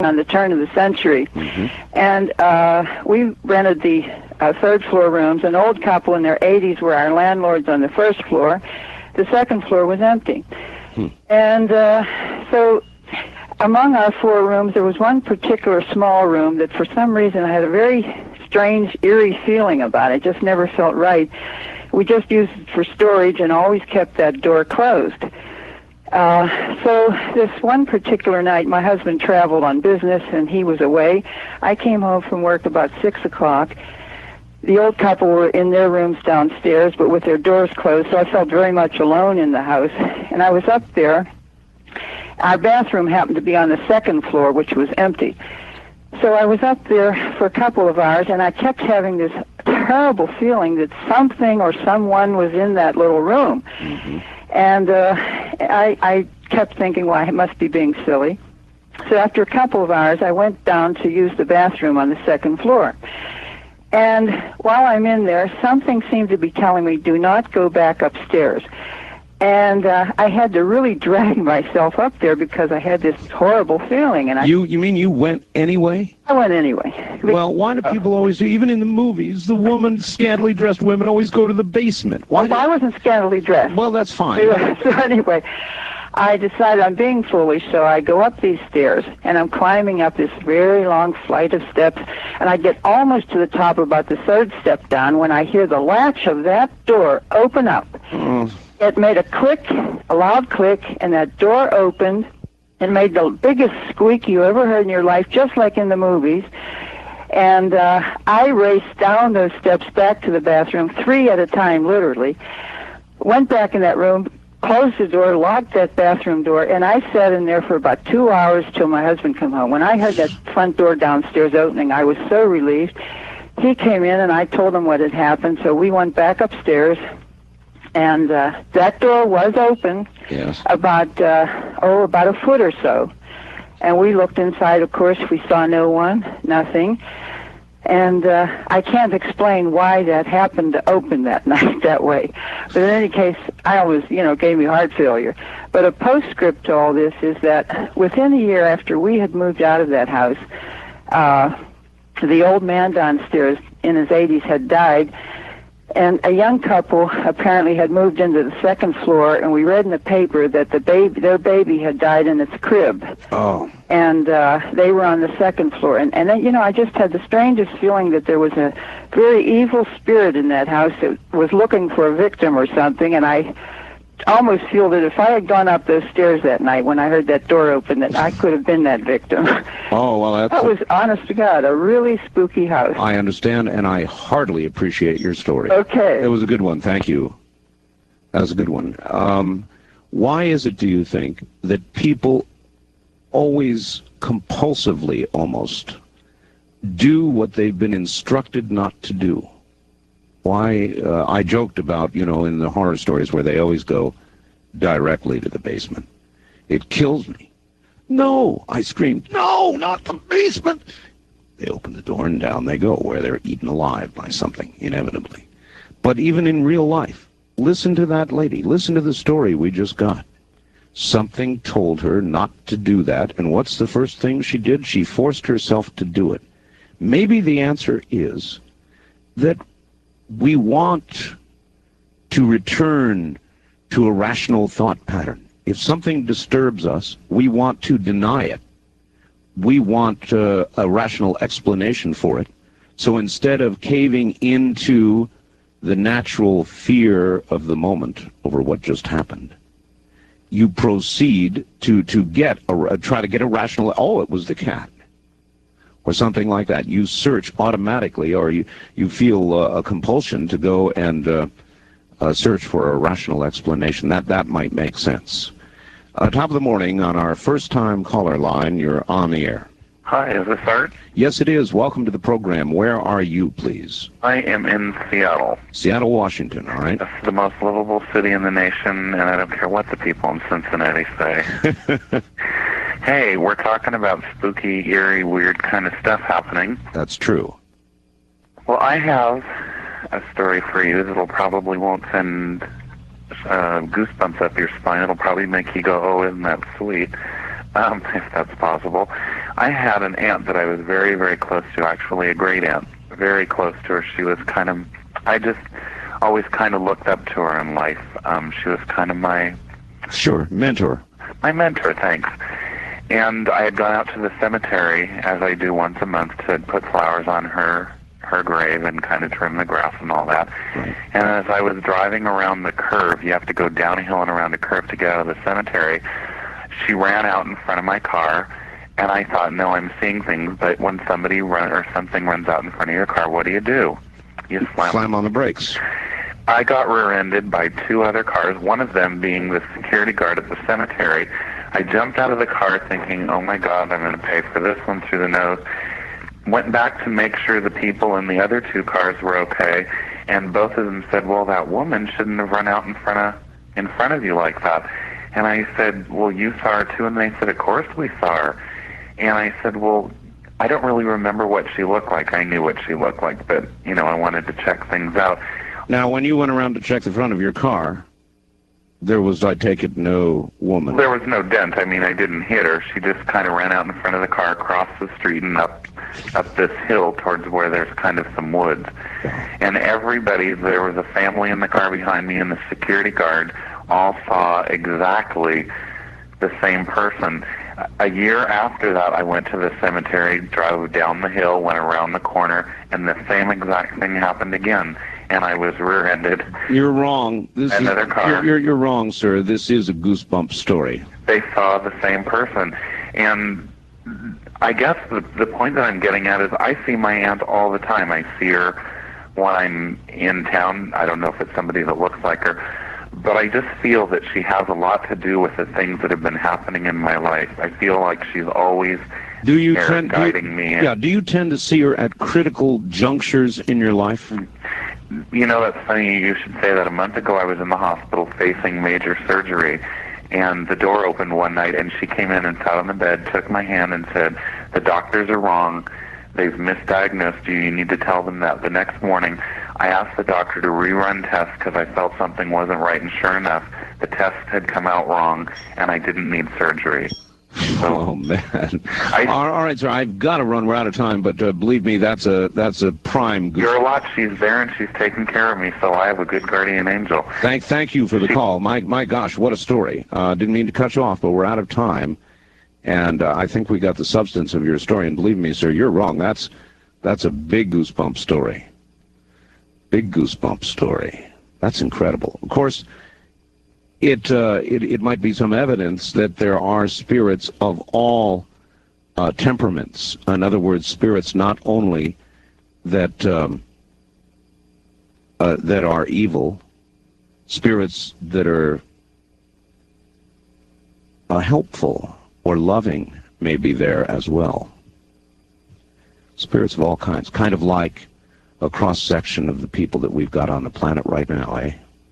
on the turn of the century. And we rented the third floor rooms. An old couple in their 80s were our landlords on the first floor. The second floor was empty. And so among our 4 rooms, there was one particular small room that for some reason I had a very strange, eerie feeling about it. Just never felt right. We just used it for storage and always kept that door closed. So this one particular night, my husband traveled on business and he was away. I came home from work about 6 o'clock. The old couple were in their rooms downstairs, but with their doors closed, so I felt very much alone in the house. And I was up there. Our bathroom happened to be on the second floor, which was empty. So I was up there for a couple of hours, and I kept having this terrible feeling that something or someone was in that little room. And I kept thinking, well, I must be being silly. So after a couple of hours, I went down to use the bathroom on the second floor. And while I'm in there, something seemed to be telling me, do not go back upstairs. And I had to really drag myself up there because I had this horrible feeling. And You mean you went anyway? I went anyway. Well, why do people always do, even in the movies, the scantily dressed women always go to the basement? Well, I wasn't scantily dressed. Well, that's fine. So anyway, I decided I'm being foolish, so I go up these stairs, and I'm climbing up this very long flight of steps, and I get almost to the top, about the third step down, when I hear the latch of that door open up. It made a click, a loud click, and that door opened and made the biggest squeak you ever heard in your life, just like in the movies. And I raced down those steps back to the bathroom, 3 at a time, literally. Went back in that room, closed the door, locked that bathroom door, and I sat in there for about 2 hours till my husband came home. When I heard that front door downstairs opening, I was so relieved. He came in, and I told him what had happened, so we went back upstairs. And that door was open. Yes. About a foot or so. And we looked inside, of course. We saw no one, nothing. And I can't explain why that happened to open that night that way. But in any case, I always, gave me heart failure. But a postscript to all this is that within a year after we had moved out of that house, the old man downstairs in his 80s had died. And a young couple apparently had moved into the second floor, and we read in the paper that their baby had died in its crib. Oh. And they were on the second floor. And then, I just had the strangest feeling that there was a very evil spirit in that house that was looking for a victim or something, and I almost feel that if I had gone up those stairs that night when I heard that door open, that I could have been that victim. Oh, well, that was, honest to God, a really spooky house. I understand, and I heartily appreciate your story. Okay. It was a good one. Thank you. That was a good one. Why is it, do you think, that people always compulsively almost do what they've been instructed not to do? Why, I joked about, in the horror stories where they always go directly to the basement. It kills me. No, I screamed, no, not the basement. They open the door and down they go, where they're eaten alive by something, inevitably. But even in real life, listen to that lady. Listen to the story we just got. Something told her not to do that, and what's the first thing she did? She forced herself to do it. Maybe the answer is that we want to return to a rational thought pattern. If something disturbs us, we want to deny it. We want a rational explanation for it. So instead of caving into the natural fear of the moment over what just happened, you proceed to try to get a rational, oh, it was the cat, or something like that. You search automatically, or you feel a compulsion to go and search for a rational explanation. That might make sense. Top of the morning on our first-time caller line. You're on the air. Hi, is this Art? Yes, it is. Welcome to the program. Where are you, please? I am in Seattle. Seattle, Washington, all right? It's the most livable city in the nation, and I don't care what the people in Cincinnati say. Hey, we're talking about spooky, eerie, weird kind of stuff happening. That's true. Well, I have a story for you that'll probably won't send goosebumps up your spine. It'll probably make you go, oh, isn't that sweet, if that's possible. I had an aunt that I was very, very close to, actually a great aunt, very close to her. She was kind of, I just always kind of looked up to her in life. She was kind of my... Sure, mentor. My mentor, thanks. And I had gone out to the cemetery, as I do once a month, to put flowers on her grave and kind of trim the grass and all that. Right. And as I was driving around the curve, you have to go down a hill and around a curve to get out of the cemetery, she ran out in front of my car, and I thought, no, I'm seeing things, but when somebody something runs out in front of your car, what do? You Slam on the brakes. I got rear-ended by two other cars, one of them being the security guard at the cemetery. I jumped out of the car thinking, oh my God, I'm going to pay for this one through the nose. Went back to make sure the people in the other two cars were okay, and both of them said, well, that woman shouldn't have run out in front of you like that. And I said, well, you saw her too? And they said, of course we saw her. And I said, well, I don't really remember what she looked like. I knew what she looked like, but, I wanted to check things out. Now, when you went around to check the front of your car, there was, I take it, no woman. There was no dent. I mean, I didn't hit her. She just kind of ran out in front of the car, across the street, and up this hill towards where there's kind of some woods. And there was a family in the car behind me, and the security guard all saw exactly the same person. A year after that, I went to the cemetery, drove down the hill, went around the corner, and the same exact thing happened again. And I was rear-ended. You're wrong. Another car. You're wrong, sir. This is a goosebump story. They saw the same person. And I guess the point that I'm getting at is I see my aunt all the time. I see her when I'm in town. I don't know if it's somebody that looks like her. But I just feel that she has a lot to do with the things that have been happening in my life. I feel like she's always guiding me. Yeah, do you tend to see her at critical junctures in your life? That's funny. You should say that. A month ago, I was in the hospital facing major surgery, and the door opened one night, and she came in and sat on the bed, took my hand, and said, the doctors are wrong. They've misdiagnosed you. You need to tell them that. The next morning, I asked the doctor to rerun tests because I felt something wasn't right, and sure enough, the tests had come out wrong, and I didn't need surgery. So, oh, man. All right, sir, I've got to run. We're out of time, but believe me, that's a prime... You're a lot. She's there, and she's taking care of me, so I have a good guardian angel. Thank you for the call. My gosh, what a story. Didn't mean to cut you off, but we're out of time, and I think we got the substance of your story, and believe me, sir, you're wrong. That's a big goosebump story. Big goosebump story. That's incredible. Of course, it might be some evidence that there are spirits of all temperaments. In other words, spirits not only that are evil, spirits that are helpful or loving may be there as well. Spirits of all kinds, kind of like a cross-section of the people that we've got on the planet right now, eh?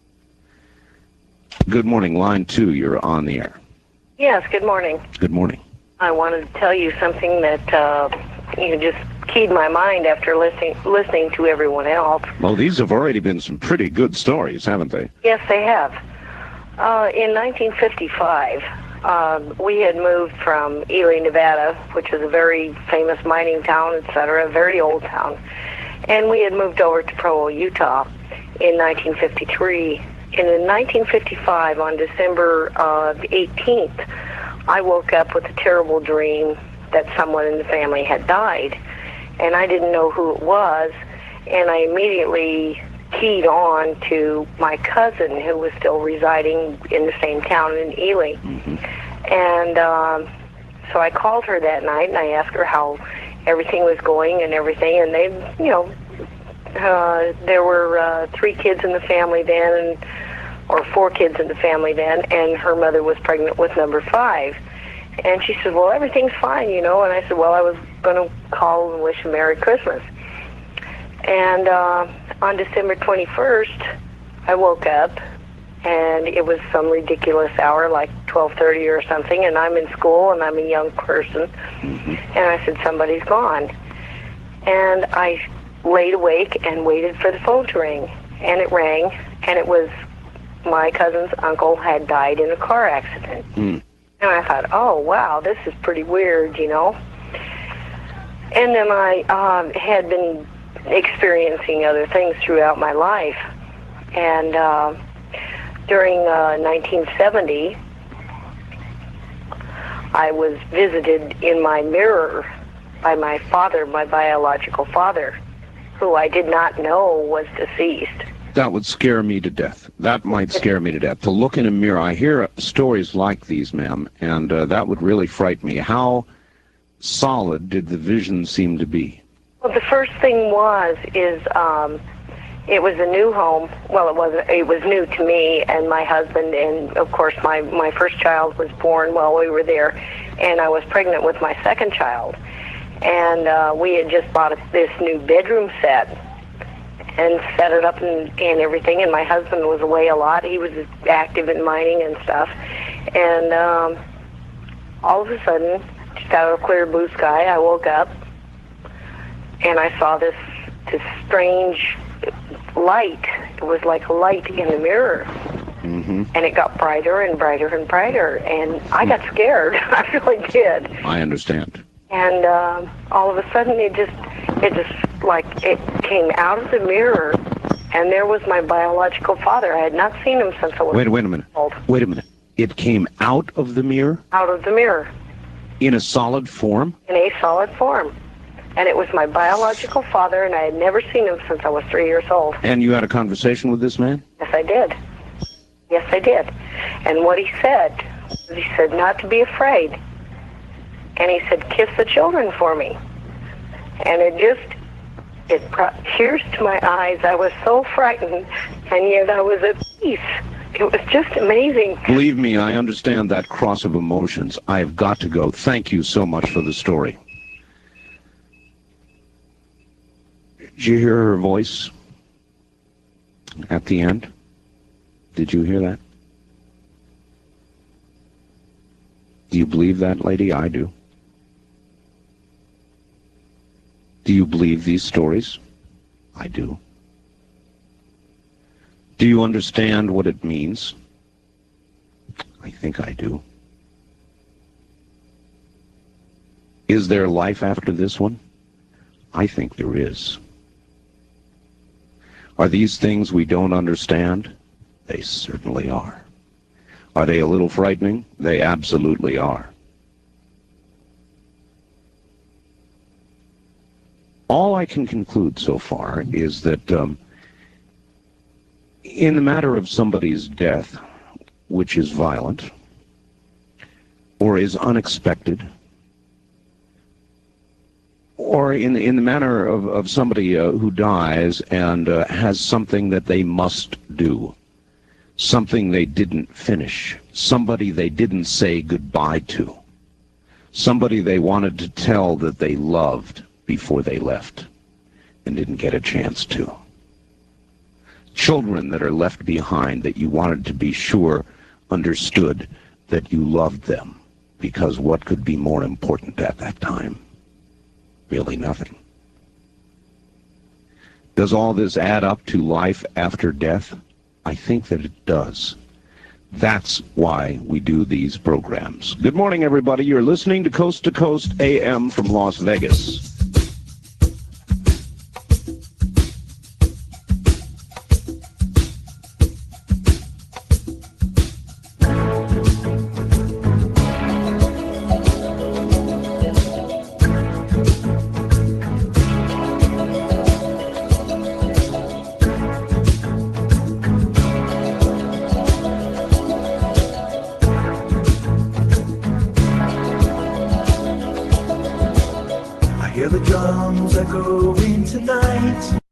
Good morning, line 2, you're on the air. Yes, good morning. Good morning. I wanted to tell you something that just keyed my mind after listening to everyone else. Well, these have already been some pretty good stories, haven't they? Yes, they have. In 1955, we had moved from Ely, Nevada, which is a very famous mining town, etc., a very old town, and we had moved over to Provo, Utah in 1953. And in 1955, on December 18th, I woke up with a terrible dream that someone in the family had died. And I didn't know who it was, and I immediately keyed on to my cousin who was still residing in the same town in Ely. Mm-hmm. And so I called her that night, and I asked her how everything was going and everything. And they, there were 3 kids in the family then, or 4 kids in the family then, and her mother was pregnant with number 5. And she said, well, everything's fine, And I said, well, I was going to call and wish a Merry Christmas. And on December 21st, I woke up, and it was some ridiculous hour, like 12:30 or something, and I'm in school, and I'm a young person. Mm-hmm. And I said, somebody's gone. And I laid awake and waited for the phone to ring. And it rang, and it was my cousin's uncle had died in a car accident. Mm. And I thought, oh, wow, this is pretty weird, And then I had been experiencing other things throughout my life. And during 1970, I was visited in my mirror by my father, my biological father, who I did not know was deceased. That would scare me to death. That might scare me to death. To look in a mirror, I hear stories like these, ma'am, and that would really frighten me. How solid did the vision seem to be? Well, the first thing is it was a new home. Well, it was new to me and my husband, and of course my first child was born while we were there, and I was pregnant with my second child. And we had just bought this new bedroom set and set it up and everything, and my husband was away a lot. He was active in mining and stuff. And all of a sudden, just out of a clear blue sky, I woke up and I saw this strange light. It was like a light in the mirror. Mm-hmm. And it got brighter and brighter and brighter, and I got scared. I really did. I understand. And all of a sudden, it just like it came out of the mirror, and there was my biological father. I had not seen him since I was Wait a minute. old. Wait a minute. It came out of the mirror? Out of the mirror. In a solid form? In a solid form. And it was my biological father, and I had never seen him since I was 3 years old. And you had a conversation with this man? Yes, I did. Yes, I did. And what he said not to be afraid. And he said, kiss the children for me. And it brought tears to my eyes. I was so frightened, and yet I was at peace. It was just amazing. Believe me, I understand that cross of emotions. I've got to go. Thank you so much for the story. Did you hear her voice at the end? Did you hear that? Do you believe that, lady? I do. Do you believe these stories? I do. Do you understand what it means? I think I do. Is there life after this one? I think there is. Are these things we don't understand? They certainly are. Are they a little frightening? They absolutely are. All I can conclude so far is that in the matter of somebody's death, which is violent or is unexpected, or in the manner of somebody who dies and has something that they must do, something they didn't finish, somebody they didn't say goodbye to, somebody they wanted to tell that they loved before they left and didn't get a chance to. Children that are left behind that you wanted to be sure understood that you loved them, because what could be more important at that time? Really nothing. Does all this add up to life after death? I think that it does. That's why we do these programs. Good morning, everybody. You're listening to Coast AM from Las Vegas. Hear the drums echoing tonight.